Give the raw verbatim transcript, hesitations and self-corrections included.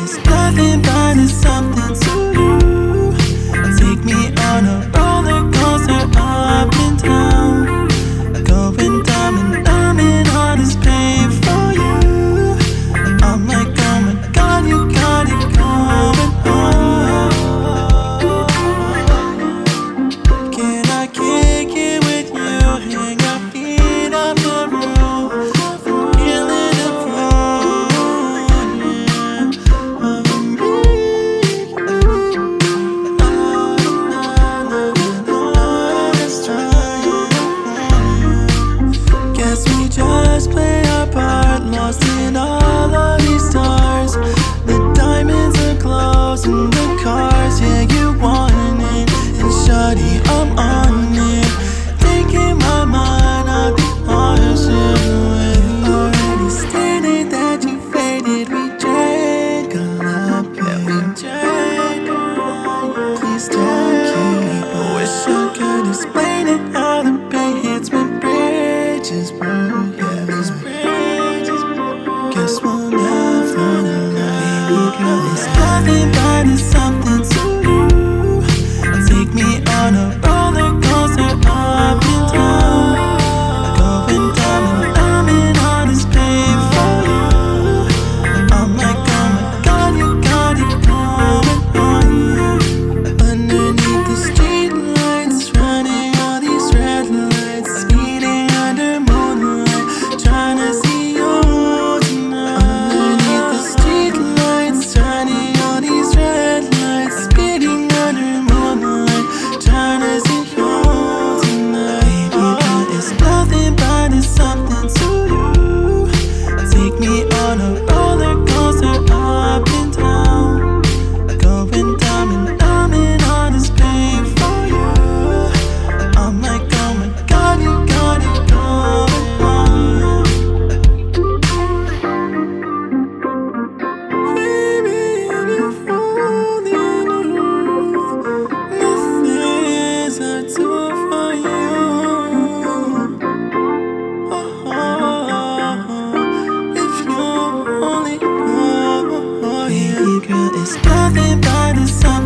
it's nothing but it's something to you. Take me on a roller coaster up and down, going dumb and dumb and all this pain for you. I'm like, oh my God, you got it going on. Can I kick it with you? Hang our feet off the roof, feeling the flow, yeah, of me. Let's try it. Guess we just play our part, lost in all of these stars. The diamonds are close and the cars, yeah, you want it. And shawty, I'm on it, taking my mind out the hardship away. Already stated that you faded, we drank a lot, yeah, we drank a lot. Please don't keep it. I wish I could explain it, how the pain hits when bridges burn, yeah, these bridges burn. Guess we'll never know, baby girl, it's nothing but it's something to you. Take me on a roller coaster up and down, going dumb and dumb and all this pain for you. I'm like, oh my God, you got it going on. Underneath the street lights, running all these red lights, speeding under moonlight, trying to see you tonight. Underneath the street lights, turning all these red lights, speeding under moonlight, trying to see you tonight. Baby girl, it's nothing but it's something to you. Take me on a roller coaster up and down, going dumb and dumb and all this pain for you. I'm like, oh my God, you got it going on. Baby, if only you knew the things I do for you. Oh, if you only know, baby girl, it's nothing but it's something.